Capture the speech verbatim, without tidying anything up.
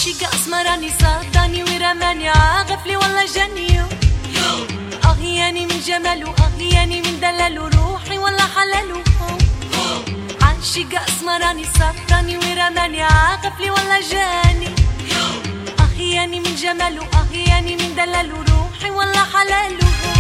عاشق اسمراني صادني ورماني عغفلي والله جنيو. اغياني من جماله اغياني من دلاله روحي والله حلاله. عاشق اسمراني صادني ورماني عغفلي والله جاني. اغياني من جماله اغياني من دلاله روحي والله حلاله.